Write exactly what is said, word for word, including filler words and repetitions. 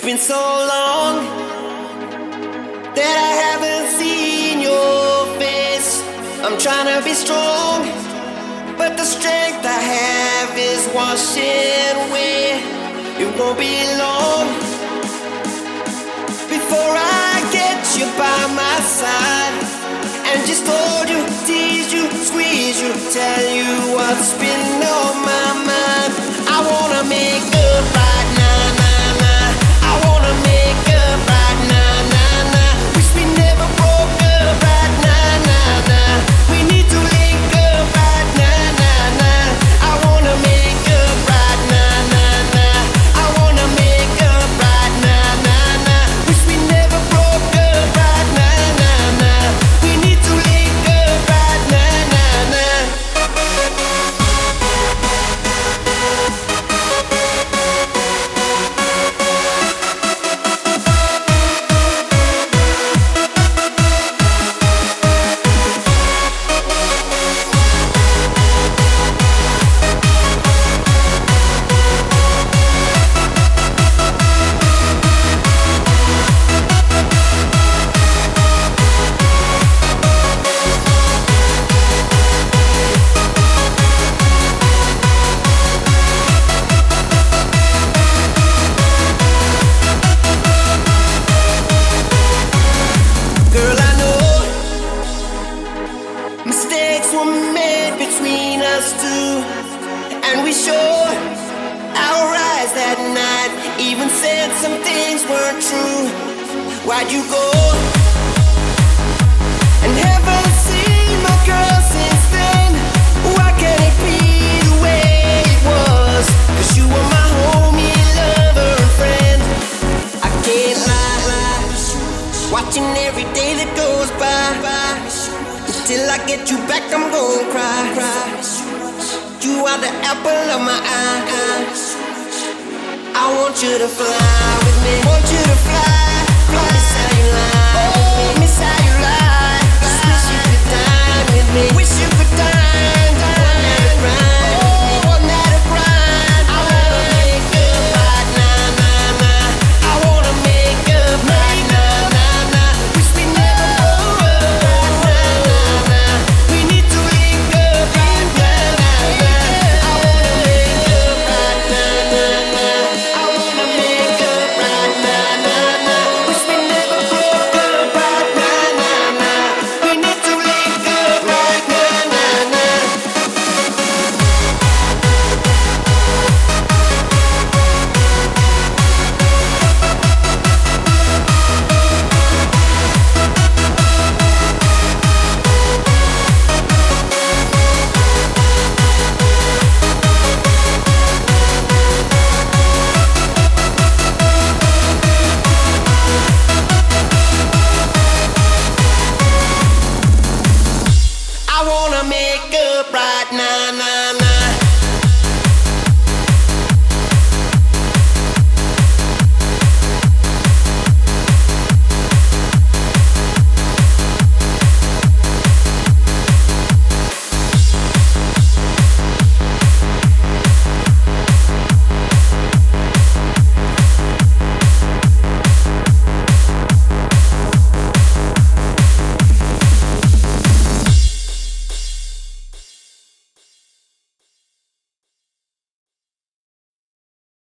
been so long that I haven't seen your face. I'm trying to be strong, but the strength I have is washing away. It won't be long before I get you by my side and just hold you, tease you, squeeze you, tell you what's been on my mind. I wanna make up right now, nah, nah. I wanna make up right now, nah, nah. Wish we never broke up right now, nah, nah. We need to link up right now, nah, nah. I wanna make up right now, nah, nah. I wanna make up right now, nah, nah. Wish we never broke up right now, nah, nah. We need to link up right now, nah, nah. Girl, I know mistakes were made between us two, and we showed our eyes that night. Even said some things weren't true. Why'd you go? And haven't seen my girl since then. Why can't it be the way it was? 'Cause you were my homie, lover, and friend. I can't lie, lie. Watching every day that goes by. Until I get you back, I'm gonna cry. You are the apple of my eye. I want you to fly with me. Want you to fly.